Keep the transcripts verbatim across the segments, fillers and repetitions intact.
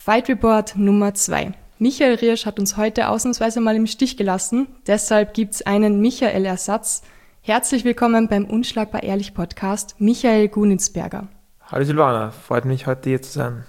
Fight Report Nummer zwei. Michael Riersch hat uns heute ausnahmsweise mal im Stich gelassen, deshalb gibt's einen Michael-Ersatz. Herzlich willkommen beim Unschlagbar Ehrlich Podcast, Michael Gunitzberger. Hallo Silvana, freut mich heute hier zu sein.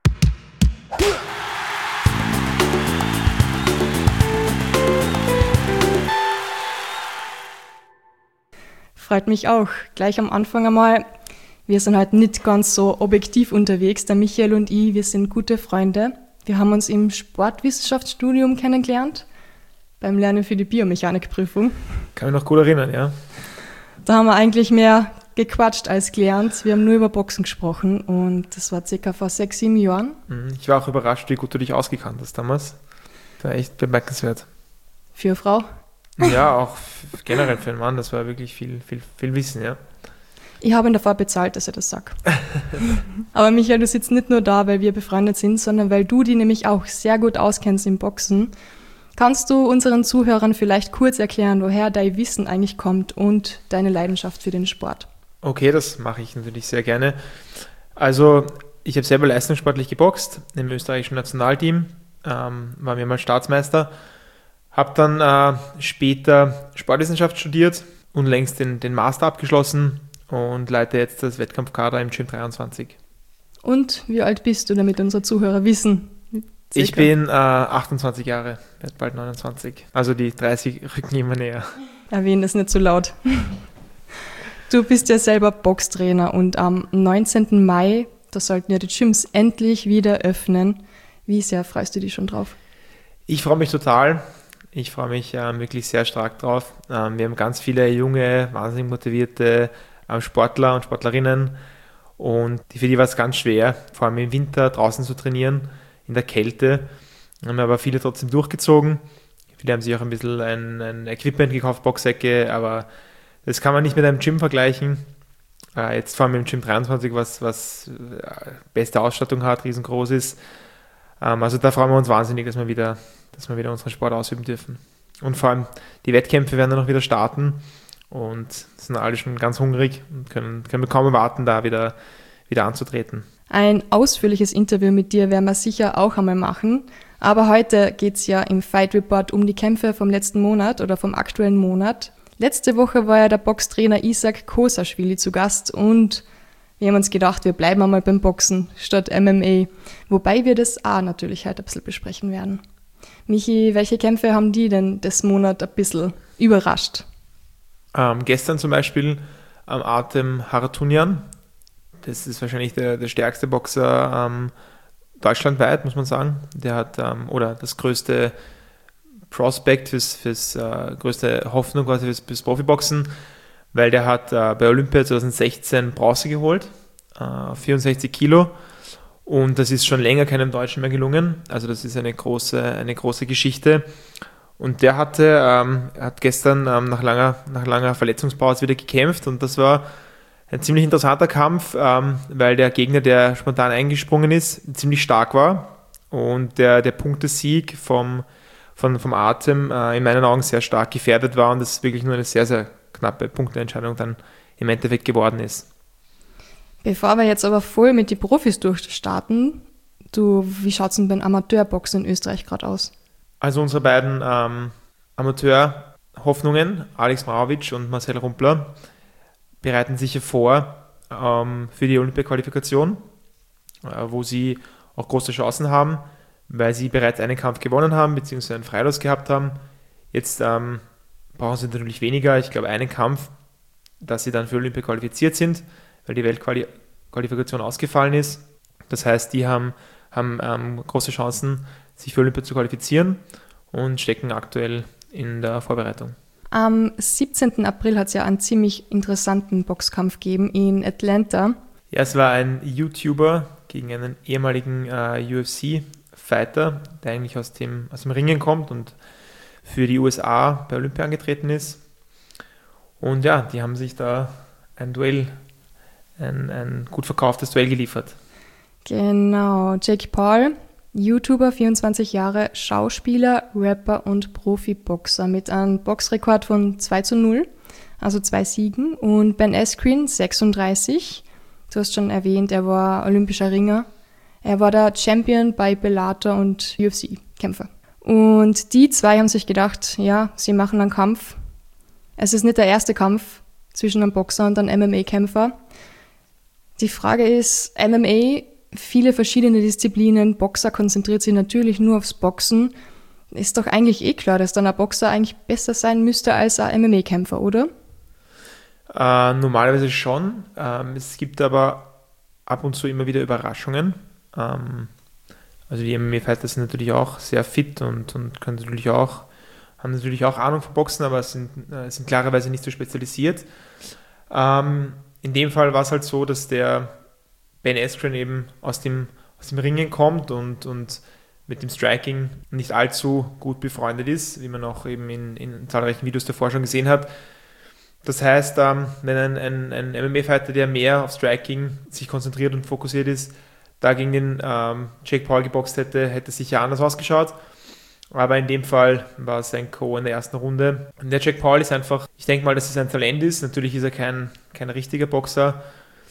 Freut mich auch. Gleich am Anfang einmal, wir sind halt nicht ganz so objektiv unterwegs, der Michael und ich, wir sind gute Freunde. Wir haben uns im Sportwissenschaftsstudium kennengelernt, beim Lernen für die Biomechanikprüfung. Kann mich noch gut erinnern, ja. Da haben wir eigentlich mehr gequatscht als gelernt. Wir haben nur über Boxen gesprochen und das war circa vor sechs, sieben Jahren. Ich war auch überrascht, wie gut du dich ausgekannt hast damals. Das war echt bemerkenswert. Für eine Frau? Ja, auch generell für einen Mann, das war wirklich viel, viel, viel Wissen, ja. Ich habe ihn davor bezahlt, dass er das sagt. Aber Michael, du sitzt nicht nur da, weil wir befreundet sind, sondern weil du die nämlich auch sehr gut auskennst im Boxen. Kannst du unseren Zuhörern vielleicht kurz erklären, woher dein Wissen eigentlich kommt und deine Leidenschaft für den Sport? Okay, das mache ich natürlich sehr gerne. Also, ich habe selber leistungssportlich geboxt im österreichischen Nationalteam, ähm, war mehrmals Staatsmeister, habe dann äh, später Sportwissenschaft studiert und längst den, den Master abgeschlossen und leite jetzt das Wettkampfkader im Gym dreiundzwanzig. Und wie alt bist du, damit unsere Zuhörer wissen? Circa. Ich bin äh, achtundzwanzig Jahre, werde bald neunundzwanzig. Also die dreißig rücken immer näher. Erwähne das nicht so laut. Du bist ja selber Boxtrainer und am neunzehnten Mai, da sollten ja die Gyms endlich wieder öffnen. Wie sehr freust du dich schon drauf? Ich freue mich total. Ich freue mich äh, wirklich sehr stark drauf. Ähm, wir haben ganz viele junge, wahnsinnig motivierte äh, Sportler und Sportlerinnen und für die war es ganz schwer, vor allem im Winter draußen zu trainieren, in der Kälte. Haben aber viele trotzdem durchgezogen. Viele haben sich auch ein bisschen ein, ein Equipment gekauft, Boxsäcke, aber das kann man nicht mit einem Gym vergleichen. Äh, jetzt vor allem im Gym dreiundzwanzig, was, was äh, beste Ausstattung hat, riesengroß ist. Ähm, also da freuen wir uns wahnsinnig, dass wir wieder, dass wir wieder unseren Sport ausüben dürfen. Und vor allem die Wettkämpfe werden dann noch wieder starten und sind alle schon ganz hungrig und können, können wir kaum erwarten, da wieder, wieder anzutreten. Ein ausführliches Interview mit dir werden wir sicher auch einmal machen. Aber heute geht es ja im Fight Report um die Kämpfe vom letzten Monat oder vom aktuellen Monat. Letzte Woche war ja der Boxtrainer Isaac Kosaschwili zu Gast und wir haben uns gedacht, wir bleiben einmal beim Boxen statt M M A. Wobei wir das auch natürlich heute ein bisschen besprechen werden. Michi, welche Kämpfe haben die denn des Monat ein bisschen überrascht? Ähm, gestern zum Beispiel am Artem Harutyunyan. Das ist wahrscheinlich der, der stärkste Boxer ähm, deutschlandweit, muss man sagen. Der hat, ähm, oder das größte Prospect, fürs, fürs äh, größte Hoffnung quasi fürs, fürs Profiboxen, weil der hat äh, bei Olympia zwanzig sechzehn Bronze geholt, äh, vierundsechzig Kilo. Und das ist schon länger keinem Deutschen mehr gelungen. Also das ist eine große, eine große Geschichte. Und der hatte, ähm, hat gestern ähm, nach, langer, nach langer Verletzungspause wieder gekämpft und das war ein ziemlich interessanter Kampf, ähm, weil der Gegner, der spontan eingesprungen ist, ziemlich stark war und der, der Punktesieg vom, von, vom Artem äh, in meinen Augen sehr stark gefährdet war und das wirklich nur eine sehr, sehr knappe Punkteentscheidung dann im Endeffekt geworden ist. Bevor wir jetzt aber voll mit den Profis durchstarten, du, wie schaut es denn beim Amateurboxen in Österreich gerade aus? Also unsere beiden ähm, Amateur-Hoffnungen, Alex Maurovic und Marcel Rumpler, bereiten sich hier vor ähm, für die Olympia-Qualifikation, äh, wo sie auch große Chancen haben, weil sie bereits einen Kampf gewonnen haben, beziehungsweise einen Freilos gehabt haben. Jetzt ähm, brauchen sie natürlich weniger, ich glaube einen Kampf, dass sie dann für Olympia qualifiziert sind, weil die Weltqualifikation ausgefallen ist. Das heißt, die haben, haben ähm, große Chancen, sich für Olympia zu qualifizieren und stecken aktuell in der Vorbereitung. Am siebzehnten April hat es ja einen ziemlich interessanten Boxkampf gegeben in Atlanta. Ja, es war ein YouTuber gegen einen ehemaligen äh, U F C-Fighter, der eigentlich aus dem, aus dem Ringen kommt und für die U S A bei Olympia angetreten ist. Und ja, die haben sich da ein Duell, ein, ein gut verkauftes Duell geliefert. Genau, Jake Paul, YouTuber, vierundzwanzig Jahre, Schauspieler, Rapper und Profiboxer mit einem Boxrekord von zwei zu null, also zwei Siegen. Und Ben Askren, sechsunddreißig, du hast schon erwähnt, er war olympischer Ringer. Er war der Champion bei Bellator und U F C-Kämpfer. Und die zwei haben sich gedacht, ja, sie machen einen Kampf. Es ist nicht der erste Kampf zwischen einem Boxer und einem M M A-Kämpfer. Die Frage ist, M M A, viele verschiedene Disziplinen, Boxer konzentriert sich natürlich nur aufs Boxen. Ist doch eigentlich eh klar, dass dann ein Boxer eigentlich besser sein müsste als ein M M A-Kämpfer, oder? Äh, normalerweise schon. Ähm, es gibt aber ab und zu immer wieder Überraschungen. Ähm, also die M M A-Fighter sind natürlich auch sehr fit und, und können natürlich auch, haben natürlich auch Ahnung von Boxen, aber sind, äh, sind klarerweise nicht so spezialisiert. Ähm, in dem Fall war es halt so, dass der Ben Askren eben aus dem, aus dem Ringen kommt und, und mit dem Striking nicht allzu gut befreundet ist, wie man auch eben in, in zahlreichen Videos davor schon gesehen hat. Das heißt, ähm, wenn ein, ein, ein M M A-Fighter, der mehr auf Striking sich konzentriert und fokussiert ist, da gegen den ähm, Jake Paul geboxt hätte, hätte es sicher anders ausgeschaut. Aber in dem Fall war es ein Co. in der ersten Runde. Und der Jake Paul ist einfach, ich denke mal, dass es ein Talent ist. Natürlich ist er kein, kein richtiger Boxer,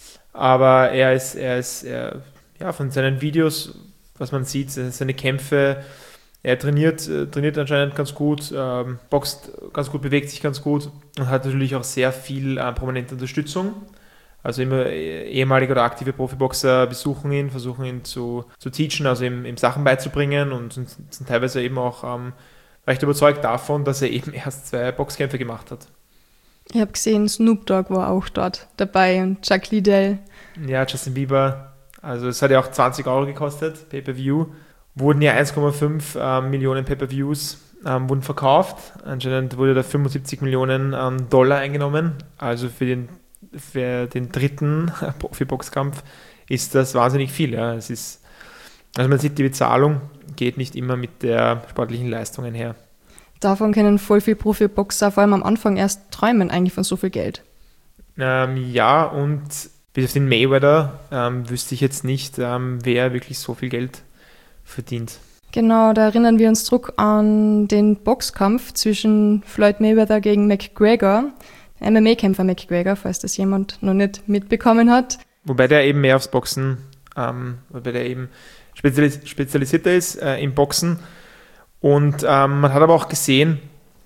aber er ist, er ist er, ja, von seinen Videos, was man sieht, seine Kämpfe, er trainiert, trainiert anscheinend ganz gut, ähm, boxt ganz gut, bewegt sich ganz gut und hat natürlich auch sehr viel äh, prominente Unterstützung. Also immer ehemalige oder aktive Profiboxer besuchen ihn, versuchen ihn zu, zu teachen, also ihm, ihm Sachen beizubringen und sind, sind teilweise eben auch ähm, recht überzeugt davon, dass er eben erst zwei Boxkämpfe gemacht hat. Ich habe gesehen, Snoop Dogg war auch dort dabei und Chuck Liddell. Ja, Justin Bieber. Also es hat ja auch zwanzig Euro gekostet, Pay-Per-View. Wurden ja eins Komma fünf ähm, Millionen Pay-Per-Views ähm, wurden verkauft. Anscheinend wurde da fünfundsiebzig Millionen ähm, Dollar eingenommen. Also für den für den dritten Profi-Boxkampf ist das wahnsinnig viel. Ja. Es ist, also man sieht, die Bezahlung geht nicht immer mit der sportlichen Leistung einher. Davon können voll viele Profi-Boxer vor allem am Anfang erst träumen eigentlich von so viel Geld. Ähm, ja, und bis auf den Mayweather ähm, wüsste ich jetzt nicht, ähm, wer wirklich so viel Geld verdient. Genau, da erinnern wir uns zurück an den Boxkampf zwischen Floyd Mayweather gegen McGregor. M M A-Kämpfer McGregor, falls das jemand noch nicht mitbekommen hat. Wobei der eben mehr aufs Boxen, ähm, wobei der eben spezialis- spezialisierter ist äh, im Boxen. Und ähm, man hat aber auch gesehen,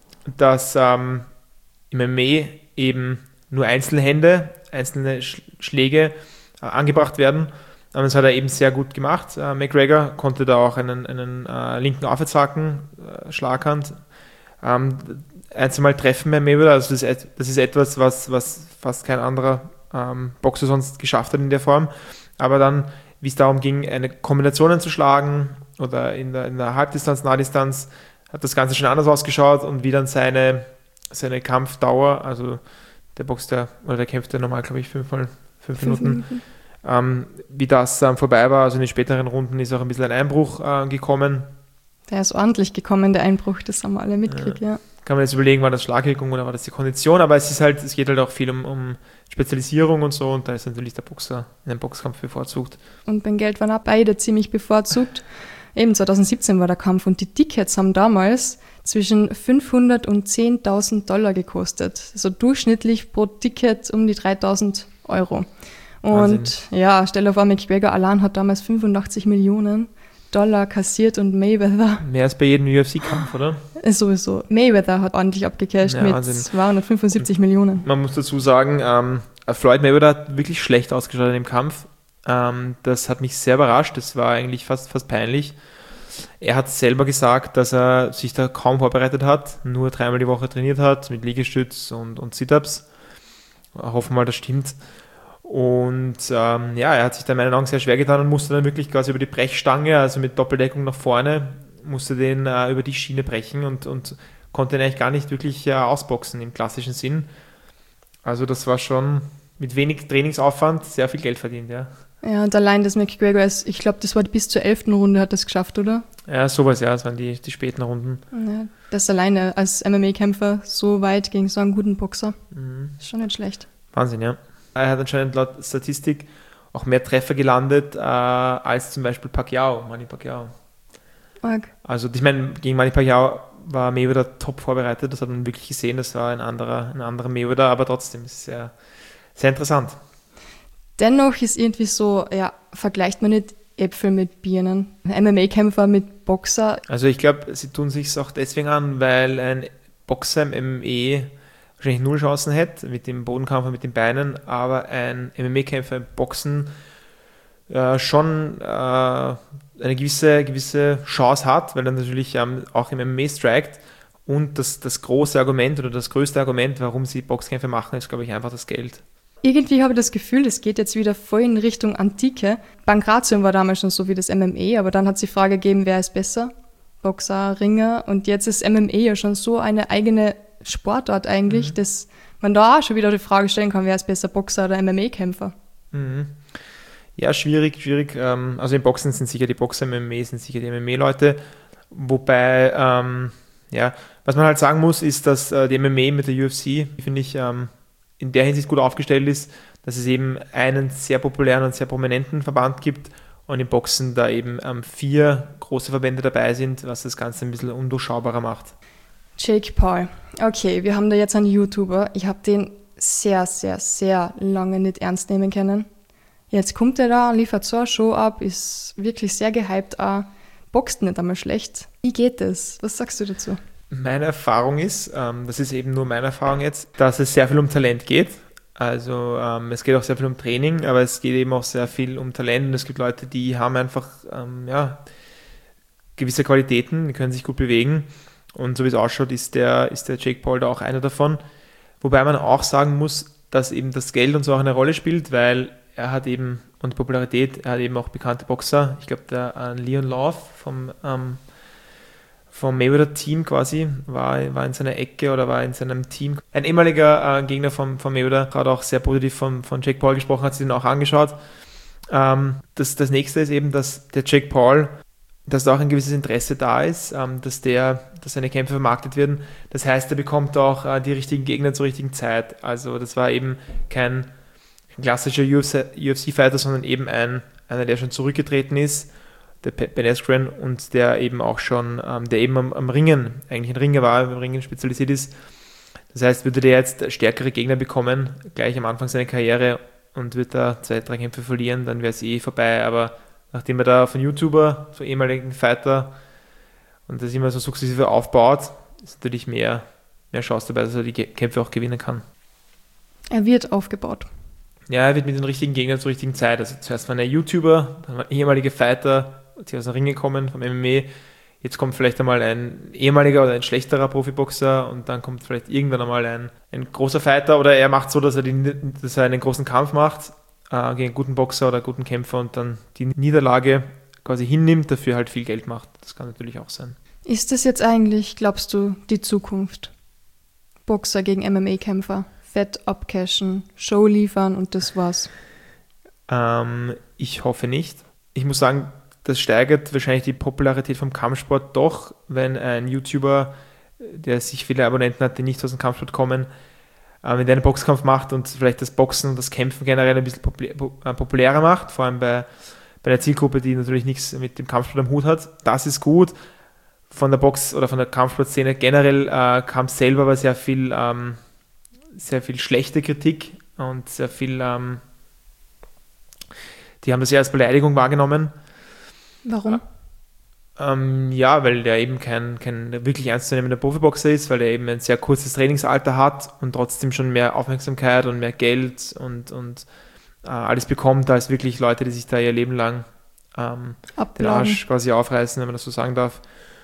dass ähm, im M M A eben nur Einzelhände, einzelne Sch- Schläge äh, angebracht werden. Und das hat er eben sehr gut gemacht. Äh, McGregor konnte da auch einen, einen äh, linken Aufwärtshaken, äh, Schlaghand, ähm, ein, zwei Mal treffen bei Mayweather. Also das ist, das ist etwas, was, was fast kein anderer ähm, Boxer sonst geschafft hat in der Form. Aber dann, wie es darum ging, eine Kombination zu schlagen oder in der, in der Halbdistanz, Nahdistanz, hat das Ganze schon anders ausgeschaut und wie dann seine, seine Kampfdauer, also der boxt ja, oder der kämpft ja normal, glaube ich, fünf, mal, fünf, fünf Minuten, Minuten. Ähm, wie das ähm, vorbei war. Also in den späteren Runden ist auch ein bisschen ein Einbruch äh, gekommen. Der ist ordentlich gekommen, der Einbruch, das haben wir alle mitgekriegt, ja. ja. Kann man jetzt überlegen, war das Schlagwirkung oder war das die Kondition, aber es ist halt, es geht halt auch viel um, um Spezialisierung und so und da ist natürlich der Boxer in einem Boxkampf bevorzugt. Und beim Geld waren auch beide ziemlich bevorzugt. Eben zwanzig siebzehn war der Kampf und die Tickets haben damals zwischen fünfhundert und zehntausend Dollar gekostet. Also durchschnittlich pro Ticket um die dreitausend Euro. Und Wahnsinn. Ja, stell dir vor, McGregor allein hat damals fünfundachtzig Millionen Dollar kassiert und Mayweather. Mehr als bei jedem U F C-Kampf, oder? Sowieso. Mayweather hat ordentlich abgecasht ja, mit Wahnsinn. zweihundertfünfundsiebzig und Millionen. Man muss dazu sagen, ähm, Floyd Mayweather hat wirklich schlecht ausgeschaut in dem Kampf. Ähm, das hat mich sehr überrascht. Das war eigentlich fast, fast peinlich. Er hat selber gesagt, dass er sich da kaum vorbereitet hat, nur dreimal die Woche trainiert hat mit Liegestütz und, und Sit-Ups. Hoffen wir mal, das stimmt. Und ähm, ja, er hat sich da in meinen Augen sehr schwer getan und musste dann wirklich quasi über die Brechstange, also mit Doppeldeckung nach vorne, musste den äh, über die Schiene brechen und, und konnte ihn eigentlich gar nicht wirklich äh, ausboxen im klassischen Sinn. Also das war schon mit wenig Trainingsaufwand sehr viel Geld verdient, ja. Ja, und allein das McGregor ist, ich glaube, das war bis zur elften Runde hat das geschafft, oder? Ja, sowas, ja, das waren die, die späten Runden. Ja, das alleine als M M A-Kämpfer so weit gegen so einen guten Boxer, mhm. ist schon nicht schlecht. Wahnsinn, ja. Er hat anscheinend laut Statistik auch mehr Treffer gelandet äh, als zum Beispiel Pacquiao, Manny Pacquiao. Arg. Also ich meine, gegen Manny Pacquiao war Mayweather top vorbereitet, das hat man wirklich gesehen, das war ein anderer, ein anderer Mayweather, aber trotzdem ist es sehr, sehr interessant. Dennoch ist irgendwie so, ja, vergleicht man nicht Äpfel mit Birnen. M M A-Kämpfer mit Boxer. Also ich glaube, sie tun sich auch deswegen an, weil ein Boxer im M M A wahrscheinlich null Chancen hätte, mit dem Bodenkampf und mit den Beinen, aber ein M M A-Kämpfer im Boxen äh, schon äh, eine gewisse, gewisse Chance hat, weil er natürlich ähm, auch im M M A strikt. Und das, das große Argument oder das größte Argument, warum sie Boxkämpfe machen, ist, glaube ich, einfach das Geld. Irgendwie habe ich das Gefühl, das geht jetzt wieder voll in Richtung Antike. Pankration war damals schon so wie das M M A, aber dann hat es die Frage gegeben, wer ist besser? Boxer, Ringer. Und jetzt ist M M A ja schon so eine eigene Sportart eigentlich, mhm. dass man da auch schon wieder die Frage stellen kann, wer ist besser, Boxer oder M M A-Kämpfer? Mhm. Ja, schwierig, schwierig. Also im Boxen sind sicher die Boxer, im M M A sind sicher die M M A-Leute. Wobei, ähm, ja, was man halt sagen muss, ist, dass äh, die M M A mit der U F C, finde ich, ähm, in der Hinsicht gut aufgestellt ist, dass es eben einen sehr populären und sehr prominenten Verband gibt und im Boxen da eben ähm, vier große Verbände dabei sind, was das Ganze ein bisschen undurchschaubarer macht. Jake Paul. Okay, wir haben da jetzt einen YouTuber. Ich habe den sehr, sehr, sehr lange nicht ernst nehmen können. Jetzt kommt er da, liefert so eine Show ab, ist wirklich sehr gehypt auch, boxt nicht einmal schlecht. Wie geht das? Was sagst du dazu? Meine Erfahrung ist, ähm, das ist eben nur meine Erfahrung jetzt, dass es sehr viel um Talent geht. Also ähm, es geht auch sehr viel um Training, aber es geht eben auch sehr viel um Talent und es gibt Leute, die haben einfach ähm, ja, gewisse Qualitäten, die können sich gut bewegen und so wie es ausschaut, ist der, ist der Jake Paul da auch einer davon. Wobei man auch sagen muss, dass eben das Geld und so auch eine Rolle spielt, weil er hat eben, und die Popularität, er hat eben auch bekannte Boxer. Ich glaube, der äh, Leon Love vom, ähm, vom Mayweather-Team quasi war, war in seiner Ecke oder war in seinem Team. Ein ehemaliger äh, Gegner vom, vom Mayweather hat auch sehr positiv von, von Jake Paul gesprochen, hat sich den auch angeschaut. Ähm, das, das nächste ist eben, dass der Jake Paul, dass da auch ein gewisses Interesse da ist, ähm, dass, der, dass seine Kämpfe vermarktet werden. Das heißt, er bekommt auch äh, die richtigen Gegner zur richtigen Zeit. Also das war eben kein ein klassischer U F C-Fighter, sondern eben ein, einer, der schon zurückgetreten ist, der Ben Askren, und der eben auch schon, ähm, der eben am, am Ringen, eigentlich ein Ringer war, am Ringen spezialisiert ist. Das heißt, würde der jetzt stärkere Gegner bekommen, gleich am Anfang seiner Karriere, und wird da zwei, drei Kämpfe verlieren, dann wäre es eh vorbei. Aber nachdem er da von YouTuber, so ehemaligen Fighter, und das immer so sukzessive aufbaut, ist natürlich mehr, mehr Chance dabei, dass er die Kämpfe auch gewinnen kann. Er wird aufgebaut. Ja, er wird mit den richtigen Gegnern zur richtigen Zeit. Also zuerst war er YouTuber, dann war ein ehemaliger Fighter, die aus dem Ring gekommen vom M M A. Jetzt kommt vielleicht einmal ein ehemaliger oder ein schlechterer Profiboxer und dann kommt vielleicht irgendwann einmal ein, ein großer Fighter, oder er macht so, dass er, die, dass er einen großen Kampf macht äh, gegen einen guten Boxer oder einen guten Kämpfer und dann die Niederlage quasi hinnimmt, dafür halt viel Geld macht. Das kann natürlich auch sein. Ist das jetzt eigentlich, glaubst du, die Zukunft? Boxer gegen M M A-Kämpfer? Fett abcashen, Show liefern und das war's? Ähm, ich hoffe nicht. Ich muss sagen, das steigert wahrscheinlich die Popularität vom Kampfsport doch, wenn ein YouTuber, der sich viele Abonnenten hat, die nicht aus dem Kampfsport kommen, äh, wenn der einen Boxkampf macht und vielleicht das Boxen und das Kämpfen generell ein bisschen populä- populärer macht, vor allem bei, bei einer Zielgruppe, die natürlich nichts mit dem Kampfsport am Hut hat. Das ist gut. Von der Box- oder von der Kampfsportszene generell äh, kam selber aber sehr viel ähm, sehr viel schlechte Kritik und sehr viel, ähm, die haben das ja als Beleidigung wahrgenommen. Warum? Ähm, ja, weil der eben kein, kein wirklich ernstzunehmender Profiboxer ist, weil er eben ein sehr kurzes Trainingsalter hat und trotzdem schon mehr Aufmerksamkeit und mehr Geld und, und äh, alles bekommt, als wirklich Leute, die sich da ihr Leben lang ähm, den Arsch quasi aufreißen, wenn man das so sagen darf,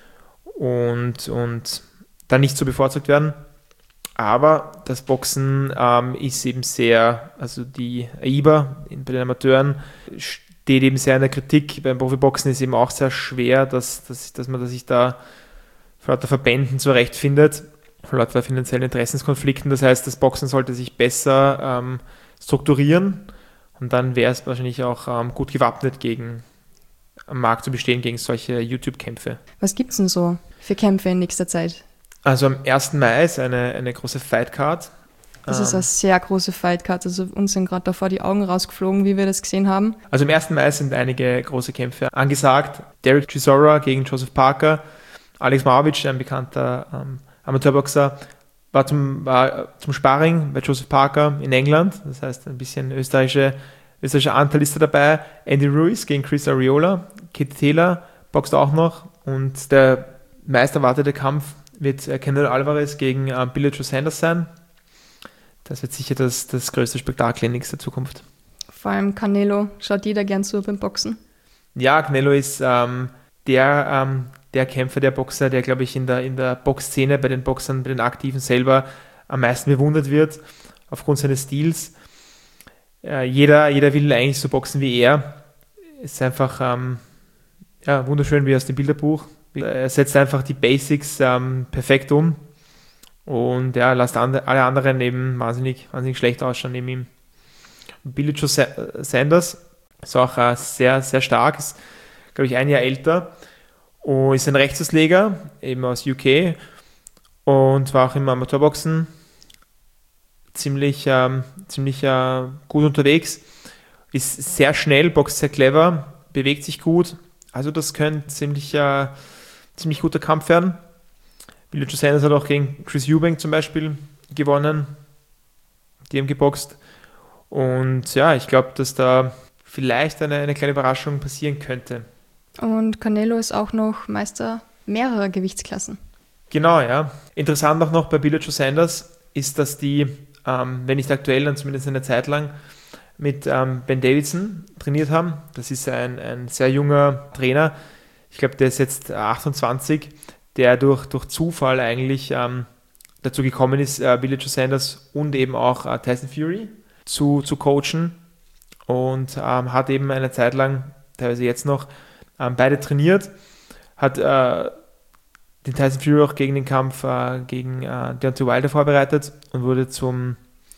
und, und dann nicht so bevorzugt werden. Aber das Boxen ähm, ist eben sehr, also die A I B A bei den Amateuren steht eben sehr in der Kritik. Beim Profiboxen ist eben auch sehr schwer, dass, dass, dass man sich da vor lauter Verbänden zurechtfindet, vor lauter finanziellen Interessenskonflikten. Das heißt, das Boxen sollte sich besser ähm, strukturieren und dann wäre es wahrscheinlich auch ähm, gut gewappnet, gegen am Markt zu bestehen gegen solche YouTube-Kämpfe. Was gibt es denn so für Kämpfe in nächster Zeit? Also am ersten Mai ist eine, eine große Fightcard. Das ähm, ist eine sehr große Fightcard. Also uns sind gerade davor die Augen rausgeflogen, wie wir das gesehen haben. Also am ersten Mai sind einige große Kämpfe angesagt. Derek Chisora gegen Joseph Parker. Alex Maurovic, ein bekannter ähm, Amateurboxer, war zum, war zum Sparring bei Joseph Parker in England. Das heißt, ein bisschen österreichische österreichischer Anteil ist da dabei. Andy Ruiz gegen Chris Arreola, Katie Taylor boxt auch noch und der meist erwartete Kampf wird Canelo Alvarez gegen äh, Billy Joe Sanders sein. Das wird sicher das, das größte Spektakel in nächster Zukunft. Vor allem Canelo schaut jeder gern zu beim Boxen. Ja, Canelo ist ähm, der, ähm, der Kämpfer, der Boxer, der, glaube ich, in der, in der Boxszene bei den Boxern, bei den Aktiven selber am meisten bewundert wird, aufgrund seines Stils. Äh, jeder, jeder will eigentlich so boxen wie er. Es ist einfach ähm, ja, wunderschön wie aus dem Bilderbuch. Er setzt einfach die Basics ähm, perfekt um und ja, lässt andre, alle anderen eben wahnsinnig, wahnsinnig schlecht ausschauen neben ihm. Billy Joe Sanders ist auch äh, sehr, sehr stark, ist, glaube ich, ein Jahr älter und ist ein Rechtsausleger, eben aus U K und war auch im Amateurboxen ziemlich, ähm, ziemlich äh, gut unterwegs, ist sehr schnell, boxt sehr clever, bewegt sich gut, also das könnte ziemlich, äh, ziemlich guter Kampf werden. Billy Joe Sanders hat auch gegen Chris Eubank zum Beispiel gewonnen, die haben geboxt. Und ja, ich glaube, dass da vielleicht eine, eine kleine Überraschung passieren könnte. Und Canelo ist auch noch Meister mehrerer Gewichtsklassen. Genau, ja. Interessant auch noch bei Billy Joe Sanders ist, dass die, ähm, wenn nicht aktuell, dann zumindest eine Zeit lang mit ähm, Ben Davison trainiert haben. Das ist ein, ein sehr junger Trainer. Ich glaube, der ist jetzt achtundzwanzig, der durch, durch Zufall eigentlich ähm, dazu gekommen ist, äh, Billy Joe Sanders und eben auch äh, Tyson Fury zu, zu coachen und ähm, hat eben eine Zeit lang, teilweise jetzt noch, ähm, beide trainiert, hat äh, den Tyson Fury auch gegen den Kampf äh, gegen äh, Deontay Wilder vorbereitet und wurde zum,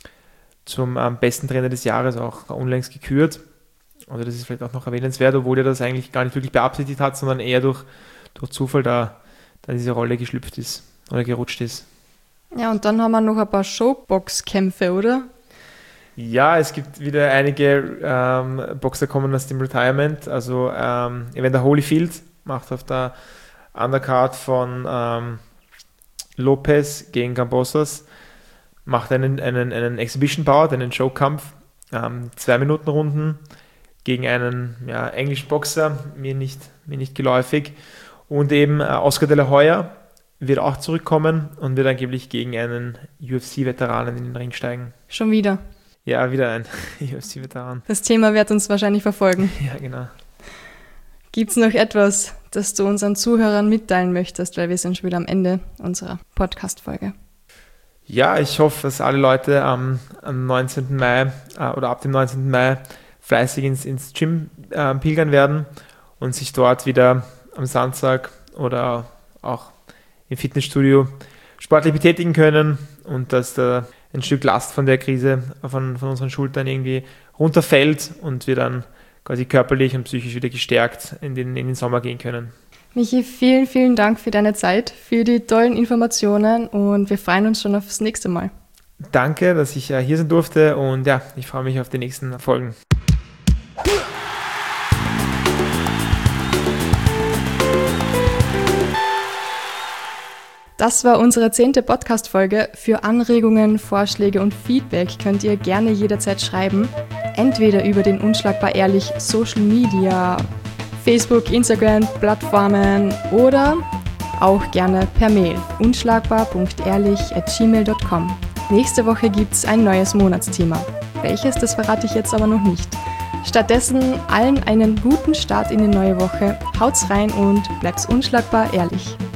zum ähm, besten Trainer des Jahres auch unlängst gekürt. Also das ist vielleicht auch noch erwähnenswert, obwohl er das eigentlich gar nicht wirklich beabsichtigt hat, sondern eher durch, durch Zufall da, da diese Rolle geschlüpft ist oder gerutscht ist. Ja, und dann haben wir noch ein paar Showbox-Kämpfe, oder? Ja, es gibt wieder einige ähm, Boxer kommen aus dem Retirement. Also ähm, Evander Holyfield macht auf der Undercard von ähm, Lopez gegen Kambosos, macht einen, einen, einen Exhibition-Bout, einen Showkampf, ähm, zwei Minuten Runden gegen einen ja, englischen Boxer, mir nicht, mir nicht geläufig. Und eben äh, Oscar de la Hoya wird auch zurückkommen und wird angeblich gegen einen U F C-Veteranen in den Ring steigen. Schon wieder? Ja, wieder ein U F C-Veteran. Das Thema wird uns wahrscheinlich verfolgen. Ja, genau. Gibt es noch etwas, das du unseren Zuhörern mitteilen möchtest, weil wir sind schon wieder am Ende unserer Podcast-Folge? Ja, ich hoffe, dass alle Leute am, am neunzehnten Mai äh, oder ab dem neunzehnten Mai fleißig ins, ins Gym äh, pilgern werden und sich dort wieder am Samstag oder auch im Fitnessstudio sportlich betätigen können und dass da ein Stück Last von der Krise von, von unseren Schultern irgendwie runterfällt und wir dann quasi körperlich und psychisch wieder gestärkt in den, in den Sommer gehen können. Michi, vielen, vielen Dank für deine Zeit, für die tollen Informationen und wir freuen uns schon aufs nächste Mal. Danke, dass ich hier sein durfte und ja, ich freue mich auf die nächsten Folgen. Das war unsere zehnte Podcast-Folge. Für Anregungen, Vorschläge und Feedback könnt ihr gerne jederzeit schreiben. Entweder über den Unschlagbar Ehrlich Social Media, Facebook, Instagram, Plattformen oder auch gerne per Mail unschlagbar punkt ehrlich at gmail punkt com. Nächste Woche gibt es ein neues Monatsthema. Welches, das verrate ich jetzt aber noch nicht. Stattdessen allen einen guten Start in die neue Woche. Haut's rein und bleibt's unschlagbar ehrlich.